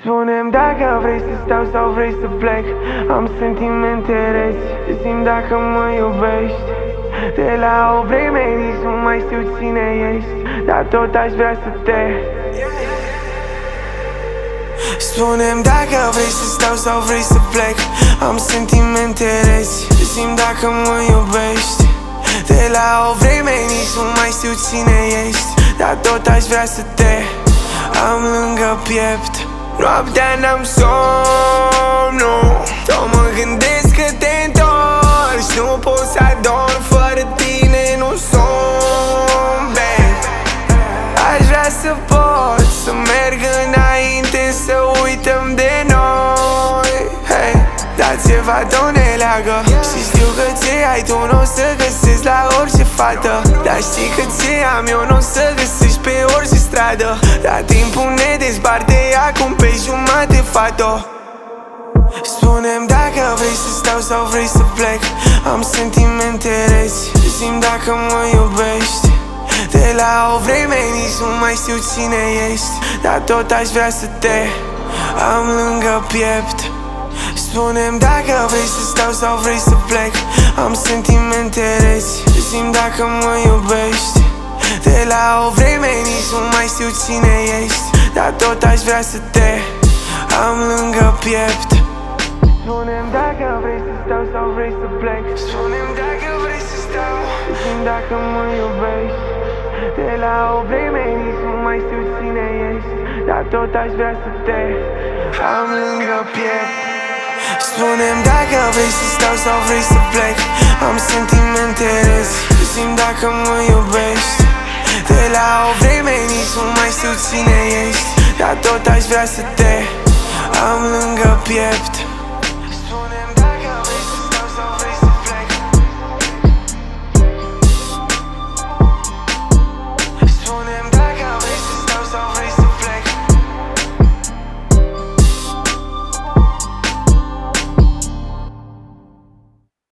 Spune-mi dacă vrei să stau sau vrei să plec. Am sentimente reci, zi-mi dacă mă iubești. De la o vreme nici nu mai știu cine ești, dar tot aș vrea să te. Spune-mi dacă vrei să stau sau vrei să plec. Am sentimente reci, zi-mi dacă mă iubești. De la o vreme nici nu mai știu cine ești, dar tot aș vrea să te am lângă piept. Noaptea n-am somn, nu. Tot mă gândesc că te întorci. Nu pot să adorm fără tine, nu somn, babe. Aș vrea să pot să merg înainte, să uităm de noi, hey. Dar ceva tot ne leagă și știu că ce ai tu n-o să găsești la orice fată. Dar știi că ce am eu n-o să găsești pe orice stradă. Dar timpul ne dezbarte acum pe jumate, fată. Spune-mi dacă vrei să stau sau vrei să plec. Am sentimente reci, zi-mi dacă mă iubești. De la o vreme nici nu mai știu cine ești, dar tot aș vrea să te am lângă piept. Spune-mi dacă vrei să stau sau vrei să plec. Am sentimente reci, zi-mi dacă mă iubești. De la o vreme nici nu mai știu cine ești, dar tot aș vrea să te am lângă piept. Spune-mi dacă vrei să stau sau vrei să plec. Spune-mi dacă vrei să stau, zi-mi dacă mă iubești. De la o vreme nici nu mai știu cine ești, dar tot aș vrea să te am lângă piept. Spune-mi dacă vrei să stau sau vrei să plec. Am sentimente reci, zi-mi dacă mă iubești. De la o vreme nici nu mai știu cine ești, dar tot aș vrea să te am lângă piept.